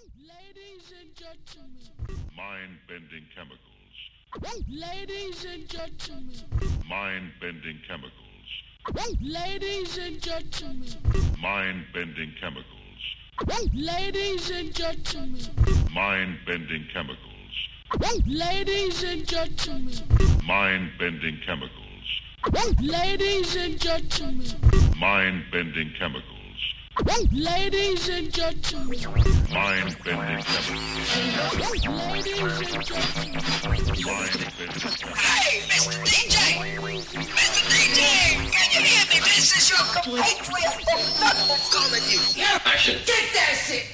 Ladies and gentlemen. Mind-bending chemicals. Ladies and gentlemen. Mind-bending chemicals. Ladies and gentlemen. Mind-bending chemicals. Ladies and gentlemen. Mind-bending chemicals. Ladies and gentlemen. Mind-bending chemicals. Ladies and gentlemen. Mind-bending chemicals. Ladies and gentlemen. Mind-bending chemicals. Ladies and gentlemen. Mind-bending chemicals. Hey, Mr. DJ! Mr. DJ! Can you hear me? This is your compatriot from London calling you. Yeah, I should. Get that shit!